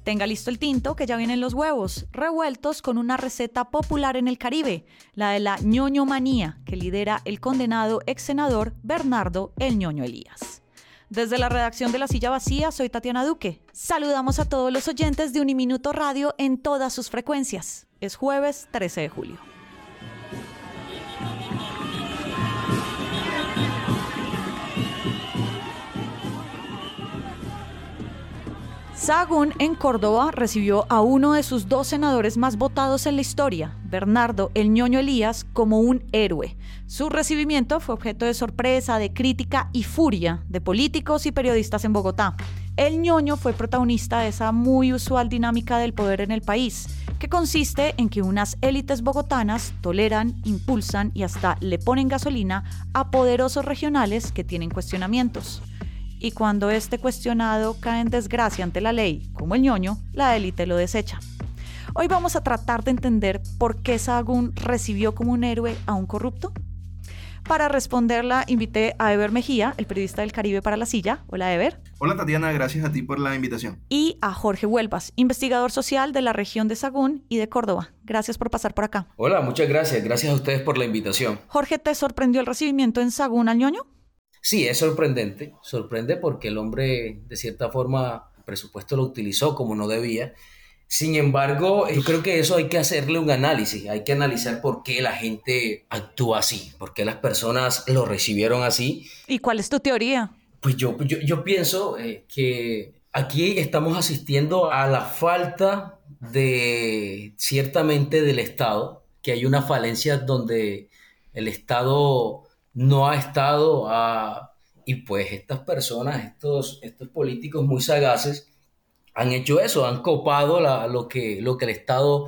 Tenga listo el tinto, que ya vienen los huevos, revueltos con una receta popular en el Caribe, la de la ñoñomanía, que lidera el condenado ex senador Bernardo el Ñoño Elías. Desde la redacción de La Silla Vacía, soy Tatiana Duque. Saludamos a todos los oyentes de Uniminuto Radio en todas sus frecuencias. Es jueves 13 de julio. Sahagún, en Córdoba, recibió a uno de sus 2 senadores más votados en la historia, Bernardo el Ñoño Elías, como un héroe. Su recibimiento fue objeto de sorpresa, de crítica y furia de políticos y periodistas en Bogotá. El Ñoño fue protagonista de esa muy usual dinámica del poder en el país, que consiste en que unas élites bogotanas toleran, impulsan y hasta le ponen gasolina a poderosos regionales que tienen cuestionamientos. Y cuando este cuestionado cae en desgracia ante la ley, como el Ñoño, la élite lo desecha. Hoy vamos a tratar de entender por qué Sahagún recibió como un héroe a un corrupto. Para responderla, invité a Ever Mejía, el periodista del Caribe para La Silla. Hola, Ever. Hola, Tatiana, gracias a ti por la invitación. Y a Jorge Huelvas, investigador social de la región de Sahagún y de Córdoba. Gracias por pasar por acá. Hola, muchas gracias. Gracias a ustedes por la invitación. Jorge, ¿te sorprendió el recibimiento en Sahagún al Ñoño? Sí, es sorprendente. Sorprende porque el hombre, de cierta forma, el presupuesto lo utilizó como no debía. Sin embargo, yo creo que eso hay que hacerle un análisis. Hay que analizar por qué la gente actúa así, por qué las personas lo recibieron así. ¿Y cuál es tu teoría? Pues yo pienso que aquí estamos asistiendo a la falta ciertamente del Estado, que hay una falencia donde el Estado no ha estado y pues estas personas, estos políticos muy sagaces han hecho eso, han copado lo que el Estado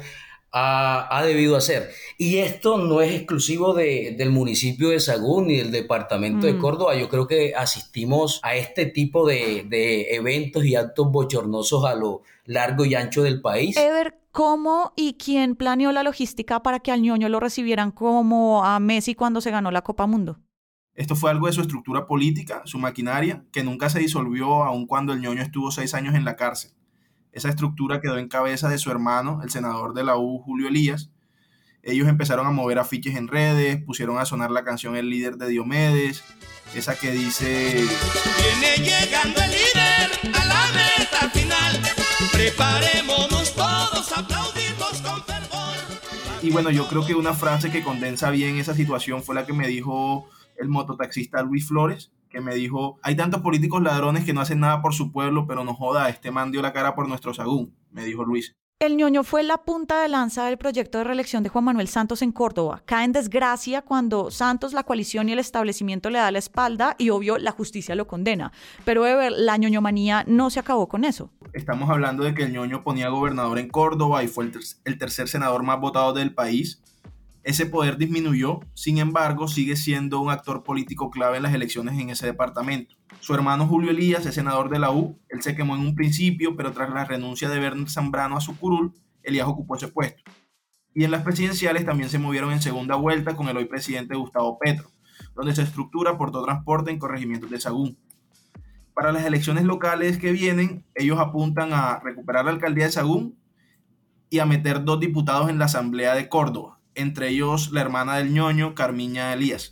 ha debido hacer. Y esto no es exclusivo del municipio de Sahagún ni del departamento de Córdoba. Yo creo que asistimos a este tipo de eventos y actos bochornosos a lo largo y ancho del país. Ever, ¿cómo y quién planeó la logística para que al Ñoño lo recibieran como a Messi cuando se ganó la Copa Mundo? Esto fue algo de su estructura política, su maquinaria, que nunca se disolvió aun cuando el Ñoño estuvo 6 años en la cárcel. Esa estructura quedó en cabeza de su hermano, el senador de la U, Julio Elías. Ellos empezaron a mover afiches en redes, pusieron a sonar la canción El Líder de Diomedes, esa que dice: viene llegando el líder a la meta final, preparémonos todos, aplaudimos con fervor. Y bueno, yo creo que una frase que condensa bien esa situación fue la que me dijo el mototaxista Luis Flores, que me dijo: hay tantos políticos ladrones que no hacen nada por su pueblo, pero no joda, este man dio la cara por nuestro Sahagún, me dijo Luis. El Ñoño fue la punta de lanza del proyecto de reelección de Juan Manuel Santos en Córdoba. Cae en desgracia cuando Santos, la coalición y el establecimiento le da la espalda y obvio la justicia lo condena. Pero la ñoñomanía no se acabó con eso. Estamos hablando de que el Ñoño ponía gobernador en Córdoba y fue el tercer senador más votado del país. Ese poder disminuyó, sin embargo, sigue siendo un actor político clave en las elecciones en ese departamento. Su hermano Julio Elías es senador de la U, él se quemó en un principio, pero tras la renuncia de Werner Zambrano a su curul, Elías ocupó ese puesto. Y en las presidenciales también se movieron en segunda vuelta con el hoy presidente Gustavo Petro, donde se estructura por todo transporte en corregimientos de Sahagún. Para las elecciones locales que vienen, ellos apuntan a recuperar la alcaldía de Sahagún y a meter 2 diputados en la asamblea de Córdoba, entre ellos la hermana del Ñoño, Carmiña Elías.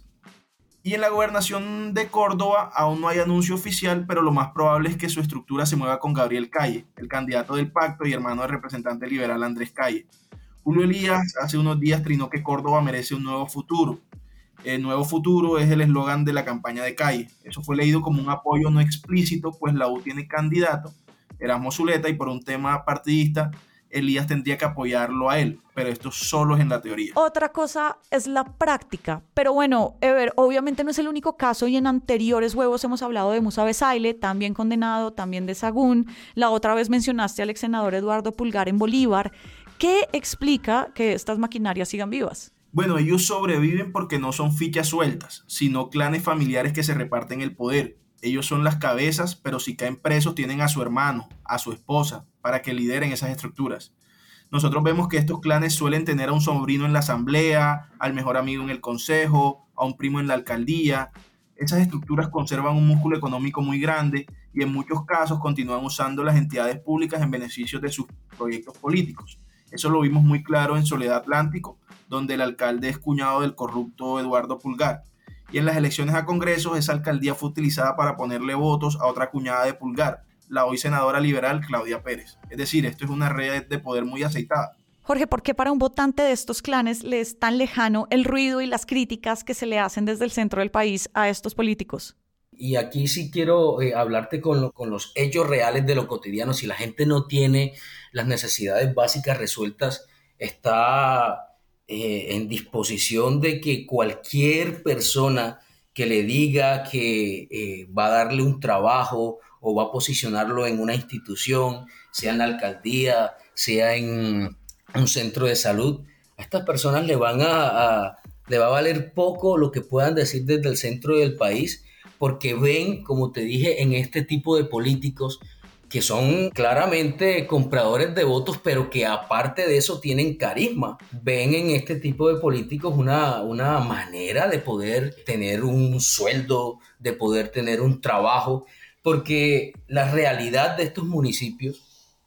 Y en la gobernación de Córdoba aún no hay anuncio oficial, pero lo más probable es que su estructura se mueva con Gabriel Calle, el candidato del pacto y hermano del representante liberal Andrés Calle. Julio Elías hace unos días trinó que Córdoba merece un nuevo futuro. El nuevo futuro es el eslogan de la campaña de Calle. Eso fue leído como un apoyo no explícito, pues la U tiene candidato, Erasmo Zuleta, y por un tema partidista, Elías tendría que apoyarlo a él, pero esto solo es en la teoría. Otra cosa es la práctica, pero bueno, Ever, obviamente no es el único caso y en anteriores huevos hemos hablado de Musa Besaile, también condenado, también de Sahagún. La otra vez mencionaste al ex senador Eduardo Pulgar en Bolívar. ¿Qué explica que estas maquinarias sigan vivas? Bueno, ellos sobreviven porque no son fichas sueltas, sino clanes familiares que se reparten el poder. Ellos son las cabezas, pero si caen presos tienen a su hermano, a su esposa, para que lideren esas estructuras. Nosotros vemos que estos clanes suelen tener a un sobrino en la asamblea, al mejor amigo en el consejo, a un primo en la alcaldía. Esas estructuras conservan un músculo económico muy grande y en muchos casos continúan usando las entidades públicas en beneficio de sus proyectos políticos. Eso lo vimos muy claro en Soledad Atlántico, donde el alcalde es cuñado del corrupto Eduardo Pulgar. Y en las elecciones a Congreso, esa alcaldía fue utilizada para ponerle votos a otra cuñada de Pulgar, la hoy senadora liberal Claudia Pérez. Es decir, esto es una red de poder muy aceitada. Jorge, ¿por qué para un votante de estos clanes le es tan lejano el ruido y las críticas que se le hacen desde el centro del país a estos políticos? Y aquí sí quiero hablarte con los hechos reales de lo cotidiano. Si la gente no tiene las necesidades básicas resueltas, está en disposición de que cualquier persona que le diga que va a darle un trabajo o va a posicionarlo en una institución, sea en la alcaldía, sea en un centro de salud, a estas personas le va a valer poco lo que puedan decir desde el centro del país, porque ven, como te dije, en este tipo de políticos que son claramente compradores de votos, pero que aparte de eso tienen carisma. Ven en este tipo de políticos una manera de poder tener un sueldo, de poder tener un trabajo, porque la realidad de estos municipios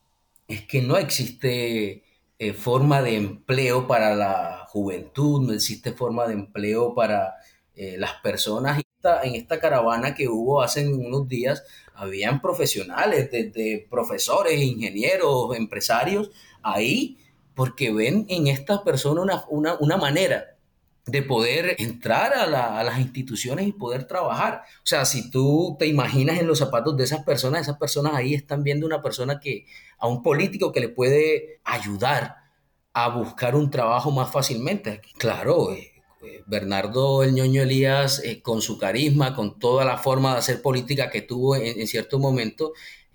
es que no existe forma de empleo para la juventud, no existe forma de empleo para las personas. En esta caravana que hubo hace unos días, habían profesionales, desde profesores, ingenieros, empresarios, ahí, porque ven en esta persona una manera de poder entrar a las instituciones y poder trabajar. O sea, si tú te imaginas en los zapatos de esas personas ahí están viendo una persona a un político que le puede ayudar a buscar un trabajo más fácilmente. Claro, Bernardo el Ñoño Elías, con su carisma, con toda la forma de hacer política que tuvo en cierto momento,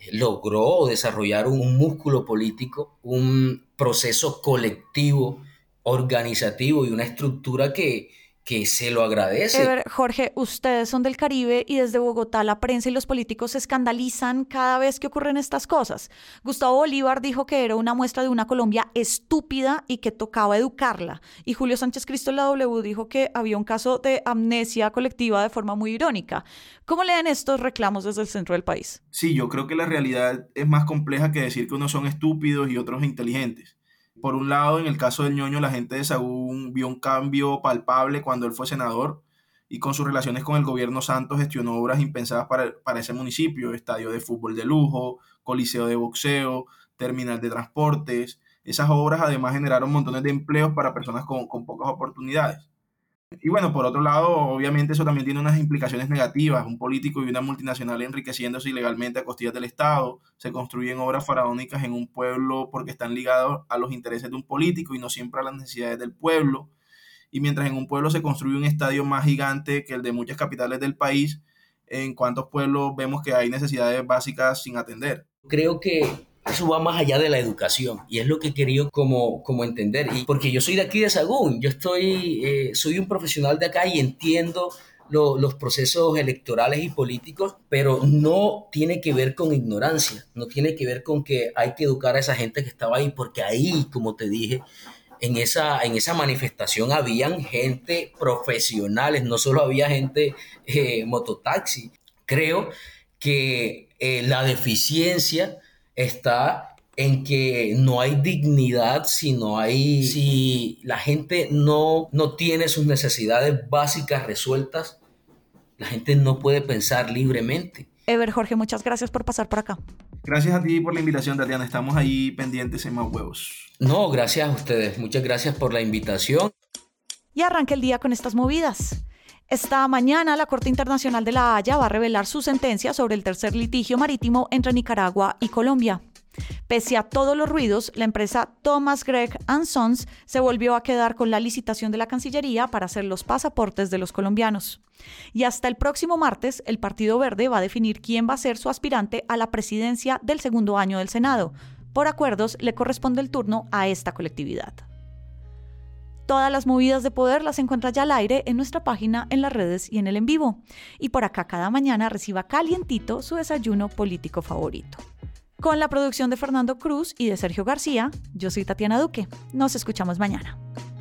logró desarrollar un músculo político, un proceso colectivo, organizativo y una estructura que se lo agradece. Jorge, ustedes son del Caribe y desde Bogotá la prensa y los políticos se escandalizan cada vez que ocurren estas cosas. Gustavo Bolívar dijo que era una muestra de una Colombia estúpida y que tocaba educarla. Y Julio Sánchez Cristo en la W dijo que había un caso de amnesia colectiva de forma muy irónica. ¿Cómo leen estos reclamos desde el centro del país? Sí, yo creo que la realidad es más compleja que decir que unos son estúpidos y otros inteligentes. Por un lado, en el caso del Ñoño, la gente de Sahagún vio un cambio palpable cuando él fue senador y con sus relaciones con el gobierno Santos gestionó obras impensadas para ese municipio: estadio de fútbol de lujo, coliseo de boxeo, terminal de transportes. Esas obras además generaron montones de empleos para personas con pocas oportunidades. Y bueno, por otro lado, obviamente eso también tiene unas implicaciones negativas. Un político y una multinacional enriqueciéndose ilegalmente a costillas del Estado, se construyen obras faraónicas en un pueblo porque están ligados a los intereses de un político y no siempre a las necesidades del pueblo. Y mientras en un pueblo se construye un estadio más gigante que el de muchas capitales del país, ¿en cuántos pueblos vemos que hay necesidades básicas sin atender? Creo que eso va más allá de la educación y es lo que he querido como entender. Y porque yo soy de aquí de Sahagún, yo soy un profesional de acá y entiendo los procesos electorales y políticos, pero no tiene que ver con ignorancia, no tiene que ver con que hay que educar a esa gente que estaba ahí, porque ahí, como te dije, en esa manifestación habían gente profesionales, no solo había gente mototaxi. Creo que la deficiencia está en que no hay dignidad si la gente no tiene sus necesidades básicas resueltas, la gente no puede pensar libremente. Jorge, muchas gracias por pasar por acá. Gracias a ti por la invitación, Tatiana. Estamos ahí pendientes en Más Huevos. No, gracias a ustedes. Muchas gracias por la invitación. Y arranca el día con estas movidas. Esta mañana la Corte Internacional de La Haya va a revelar su sentencia sobre el tercer litigio marítimo entre Nicaragua y Colombia. Pese a todos los ruidos, la empresa Thomas Gregg & Sons se volvió a quedar con la licitación de la Cancillería para hacer los pasaportes de los colombianos. Y hasta el próximo martes, el Partido Verde va a definir quién va a ser su aspirante a la presidencia del segundo año del Senado. Por acuerdos, le corresponde el turno a esta colectividad. Todas las movidas de poder las encuentra ya al aire en nuestra página, en las redes y en el en vivo. Y por acá cada mañana reciba calientito su desayuno político favorito. Con la producción de Fernando Cruz y de Sergio García, yo soy Tatiana Duque. Nos escuchamos mañana.